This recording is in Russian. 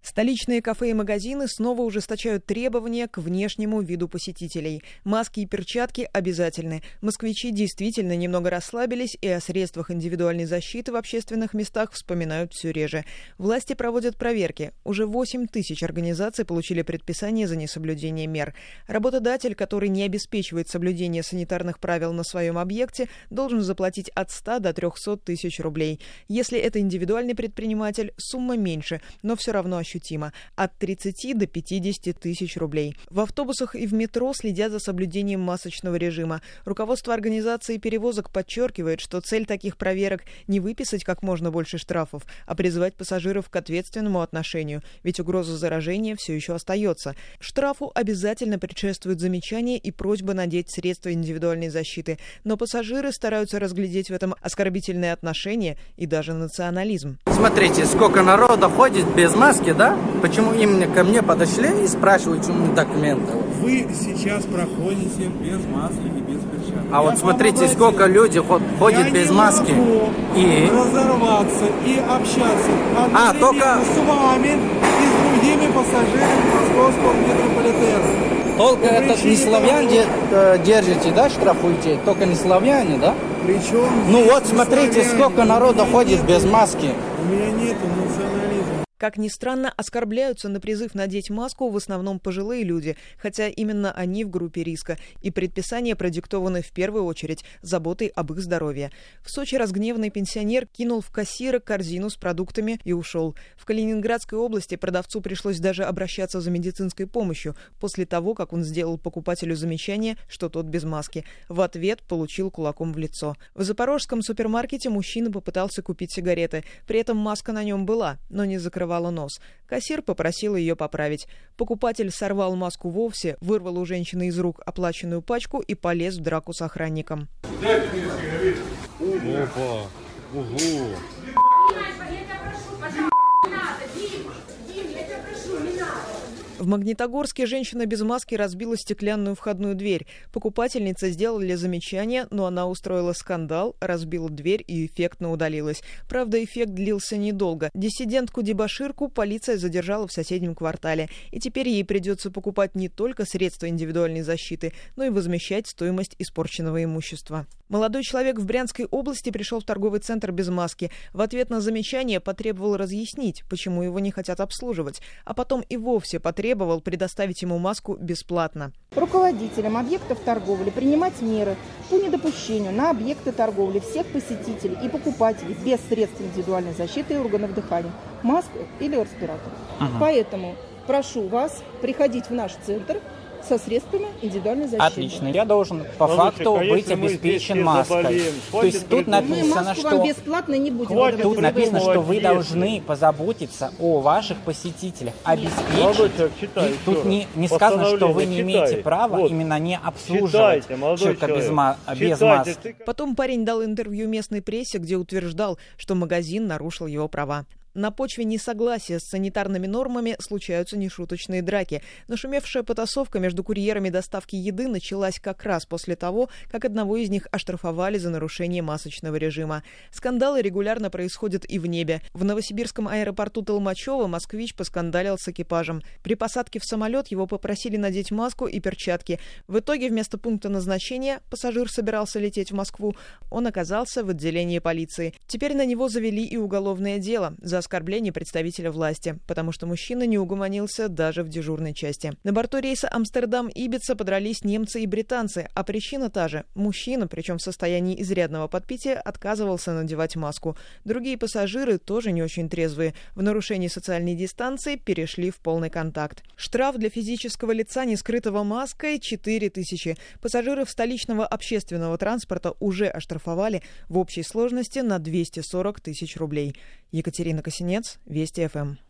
Столичные кафе и магазины снова ужесточают требования к внешнему виду посетителей. Маски и перчатки обязательны. Москвичи действительно немного расслабились и о средствах индивидуальной защиты в общественных местах вспоминают все реже. Власти проводят проверки. Уже 8 тысяч организаций получили предписание за несоблюдение мер. Работодатель, который не обеспечивает соблюдение санитарных правил на своем объекте, должен заплатить от 100 до 300 тысяч рублей. Если это индивидуальный предприниматель, сумма меньше, но все равно ощутима. От 30 до 50 тысяч рублей. В автобусах и в метро следят за соблюдением масочного режима. Руководство организации перевозок подчеркивает, что цель таких проверок не выписать как можно больше штрафов, а призвать пассажиров к ответственному отношению, ведь угроза заражения все еще остается. Штрафу обязательно предшествуют замечания и просьба надеть средства индивидуальной защиты, но пассажиры стараются разглядеть в этом оскорбительное отношение и даже национализм. Смотрите, сколько народа ходит без маски, да? Почему именно ко мне подошли и спрашивают, почему документы? Вы сейчас проходите без маски и без перчаток. А вот смотрите, сколько людей ходит без маски. И разорваться и общаться только с вами и с другими пассажирами московского метрополитена. Только этот не славян держите, да, штрафуете? Только не славяне, да? Причем? Ну вот смотрите, сколько народа ходит без маски. У меня нету национализма. Как ни странно, оскорбляются на призыв надеть маску в основном пожилые люди, хотя именно они в группе риска, и предписания продиктованы в первую очередь заботой об их здоровье. В Сочи разгневанный пенсионер кинул в кассира корзину с продуктами и ушел. В Калининградской области продавцу пришлось даже обращаться за медицинской помощью после того, как он сделал покупателю замечание, что тот без маски. В ответ получил кулаком в лицо. В запорожском супермаркете мужчина попытался купить сигареты. При этом маска на нем была, но не закрывала нос. Кассир попросил ее поправить. Покупатель сорвал маску вовсе, вырвал у женщины из рук оплаченную пачку и полез в драку с охранником. Дайте мне сигарету. Опа! Ого! В Магнитогорске женщина без маски разбила стеклянную входную дверь. Покупательнице сделали замечание, но она устроила скандал, разбила дверь и эффектно удалилась. Правда, эффект длился недолго. Диссидентку-дебоширку полиция задержала в соседнем квартале. И теперь ей придется покупать не только средства индивидуальной защиты, но и возмещать стоимость испорченного имущества. Молодой человек в Брянской области пришел в торговый центр без маски. В ответ на замечание потребовал разъяснить, почему его не хотят обслуживать, а потом и вовсе потребовал предоставить ему маску бесплатно. Руководителям объектов торговли принимать меры по недопущению на объекты торговли всех посетителей и покупателей без средств индивидуальной защиты и органов дыхания, маск или респиратор. Поэтому прошу вас приходить в наш центр со средствами индивидуальной защиты. Отлично. Я должен по факту быть обеспечен маской. То есть тут написано, что вам бесплатно не будем. Тут написано, что вы должны позаботиться о ваших посетителях, обеспечить. Тут не сказано, что вы не имеете права именно не обслуживать человека без маски. Потом парень дал интервью местной прессе, где утверждал, что магазин нарушил его права. На почве несогласия с санитарными нормами случаются нешуточные драки. Нашумевшая потасовка между курьерами доставки еды началась как раз после того, как одного из них оштрафовали за нарушение масочного режима. Скандалы регулярно происходят и в небе. В новосибирском аэропорту Толмачево москвич поскандалил с экипажем. При посадке в самолет его попросили надеть маску и перчатки. В итоге вместо пункта назначения пассажир собирался лететь в Москву. Он оказался в отделении полиции. Теперь на него завели и уголовное дело за оскорбление представителя власти, потому что мужчина не угомонился даже в дежурной части. На борту рейса Амстердам-Ибица подрались немцы и британцы, а причина та же. Мужчина, причем в состоянии изрядного подпития, отказывался надевать маску. Другие пассажиры, тоже не очень трезвые, в нарушении социальной дистанции перешли в полный контакт. Штраф для физического лица, не скрытого маской, 4000. Пассажиров столичного общественного транспорта уже оштрафовали в общей сложности на 240 тысяч рублей. Екатерина Косинец, Вести ФМ.